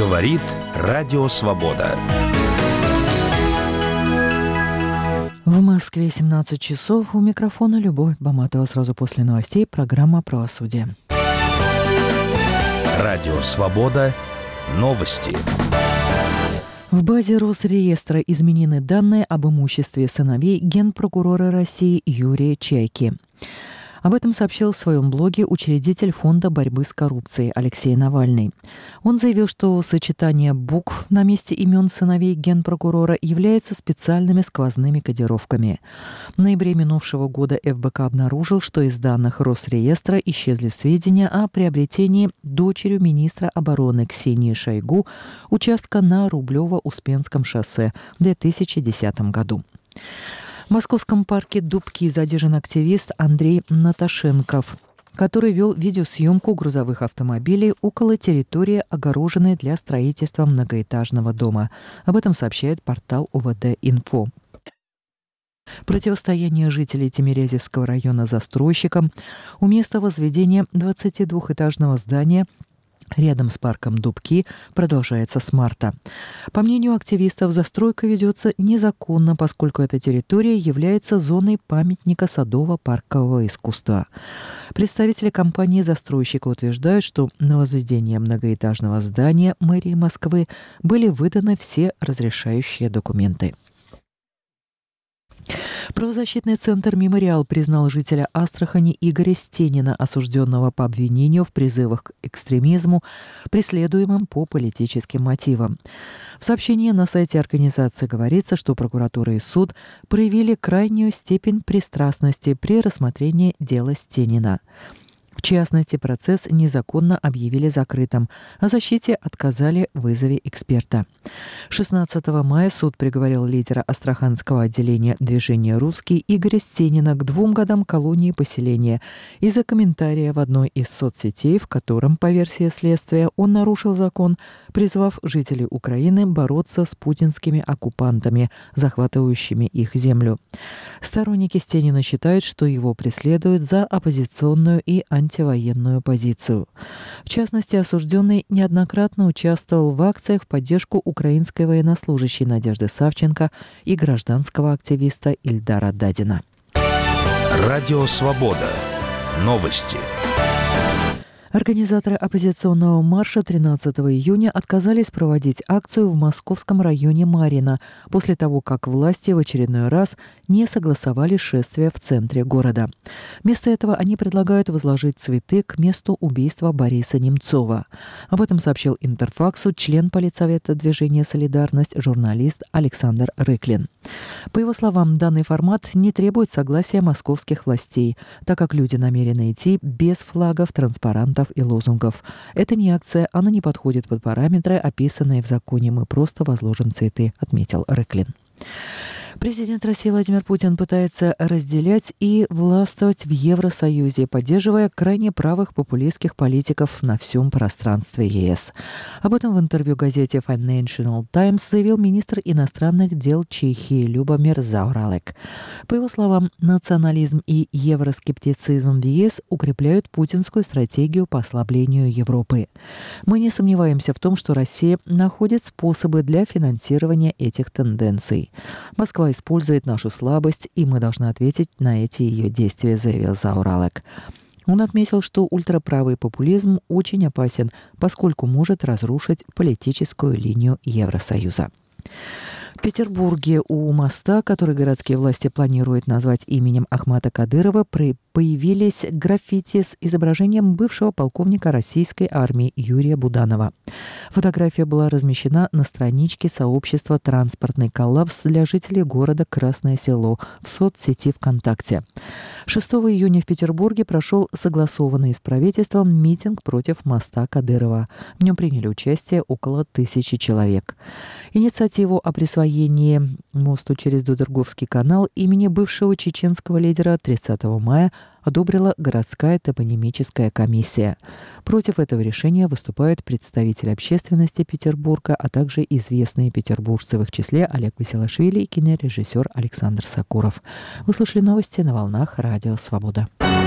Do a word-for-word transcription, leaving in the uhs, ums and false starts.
Говорит Радио Свобода. В Москве семнадцать часов. У микрофона Любовь Баматова. Сразу после новостей программа «Правосудие». Радио Свобода. Новости. В базе Росреестра изменены данные об имуществе сыновей Генпрокурора России Юрия Чайки. Об этом сообщил в своем блоге учредитель Фонда борьбы с коррупцией Алексей Навальный. Он заявил, что сочетание букв на месте имен сыновей Генпрокурора является специальными сквозными кодировками. В ноябре минувшего года эф бэ ка обнаружил, что из данных Росреестра исчезли сведения о приобретении дочерью министра обороны Ксении Шойгу участка на Рублево-Успенском шоссе в две тысячи десятом году. В московском парке Дубки задержан активист Андрей Наташенков, который вел видеосъемку грузовых автомобилей около территории, огороженной для строительства многоэтажного дома. Об этом сообщает портал о вэ дэ инфо. Противостояние жителей Тимирязевского района застройщикам у места возведения двадцатидвухэтажного здания рядом с парком Дубки продолжается с марта. По мнению активистов, застройка ведется незаконно, поскольку эта территория является зоной памятника садово-паркового искусства. Представители компании-застройщика утверждают, что на возведение многоэтажного здания мэрии Москвы были выданы все разрешающие документы. Правозащитный центр «Мемориал» признал жителя Астрахани Игоря Стенина, осужденного по обвинению в призывах к экстремизму, преследуемым по политическим мотивам. В сообщении на сайте организации говорится, что прокуратура и суд проявили крайнюю степень пристрастности при рассмотрении дела Стенина. В частности, процесс незаконно объявили закрытым, а защите отказали в вызове эксперта. шестнадцатого мая суд приговорил лидера Астраханского отделения движения «Русский» Игоря Стенина к двум годам колонии поселения из-за комментария в одной из соцсетей, в котором, по версии следствия, он нарушил закон, призвав жителей Украины бороться с путинскими оккупантами, захватывающими их землю. Сторонники Стенина считают, что его преследуют за оппозиционную и антивоенную позицию. В частности, осужденный неоднократно участвовал в акциях в поддержку украинской военнослужащей Надежды Савченко и гражданского активиста Ильдара Дадина. Радио Свобода. Новости. Организаторы оппозиционного марша тринадцатого июня отказались проводить акцию в московском районе Марьино после того, как власти в очередной раз не согласовали шествие в центре города. Вместо этого они предлагают возложить цветы к месту убийства Бориса Немцова. Об этом сообщил Интерфаксу член политсовета движения «Солидарность» журналист Александр Рыклин. По его словам, данный формат не требует согласия московских властей, так как люди намерены идти без флагов, транспарантов и лозунгов. Это не акция, она не подходит под параметры, описанные в законе. Мы просто возложим цветы, отметил Рыклин. Президент России Владимир Путин пытается разделять и властвовать в Евросоюзе, поддерживая крайне правых популистских политиков на всем пространстве е эс. Об этом в интервью газете Financial Times заявил министр иностранных дел Чехии Любомир Заоралек. По его словам, национализм и евроскептицизм в е эс укрепляют путинскую стратегию по ослаблению Европы. Мы не сомневаемся в том, что Россия находит способы для финансирования этих тенденций. Москва использует нашу слабость, и мы должны ответить на эти ее действия, заявил Заоралек. Он отметил, что ультраправый популизм очень опасен, поскольку может разрушить политическую линию Евросоюза. В Петербурге у моста, который городские власти планируют назвать именем Ахмата Кадырова, появились граффити с изображением бывшего полковника российской армии Юрия Буданова. Фотография была размещена на страничке сообщества «Транспортный коллапс» для жителей города Красное Село в соцсети ВКонтакте. шестого июня в Петербурге прошел согласованный с правительством митинг против моста Кадырова. В нем приняли участие около тысячи человек. Инициативу о присвоении мосту через Дудерговский канал имени бывшего чеченского лидера тридцатого мая одобрила городская топонимическая комиссия. Против этого решения выступают представители общественности Петербурга, а также известные петербуржцы, в их числе Олег Басилашвили и кинорежиссер Александр Сакуров. Вы слушали новости на волнах Радио Свобода.